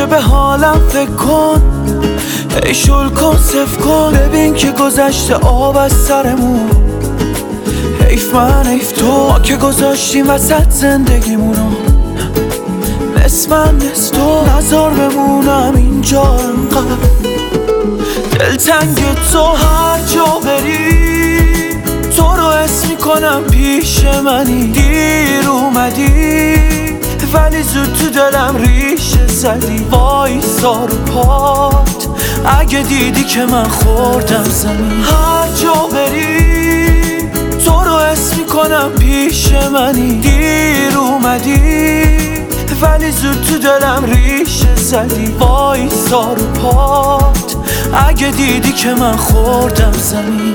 همیشه به حالم فکر کن، ای شل کن صف کن، ببین که گذشته آب از سرمون. حیف من حیف تو، ما که گذاشتیم وسط زندگیمونو، نصف من نصف تو، نذار بمونم اینجا انقدر دلتنگ تو. هر جا بری تو رو حس میکنم پیش منی، دیر اومدی ولی زود تو دلم ریشه زدی. وایسا رو پات اگه دیدی که من خوردم زمین. هر جا بری تو رو حس میکنم پیش منی، دیر اومدی ولی زود تو دلم ریشه زدی. وایسا رو پات اگه دیدی که من خوردم زمین.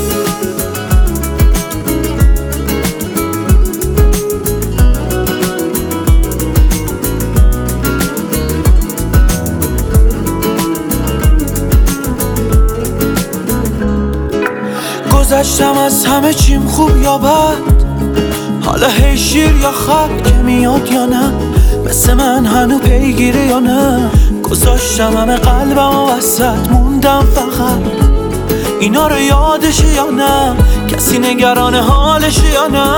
گذشتم از همه چیم خوب یا بد، حالا هی شیر یا خط که میاد یا نه، مثل من هنو پیگیره یا نه. گذاشتم همه قلبم و وسط موندم فقط، اینا رو یادشه یا نه، کسی نگران حالشه یا نه.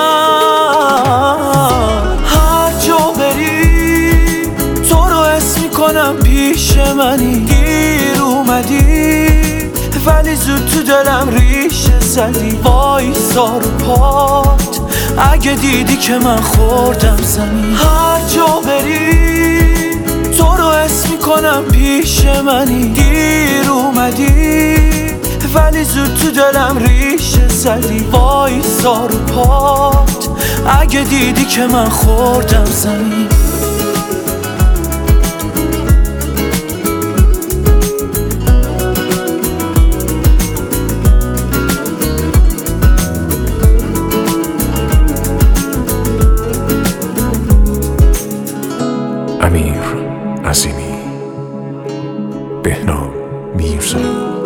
هر جا بری تو رو حس میکنم پیش منی، دیر اومدی ولی زود تو دلم ریشه زدی. وایسا رو پات اگه دیدی که من خوردم زمین. هر جا بری تو رو حس میکنم پیش منی، دیر اومدی ولی زود تو دلم ریشه زدی. وایسا رو پات اگه دیدی که من خوردم زمین. امیر عظیمی، بهنام میرزایی.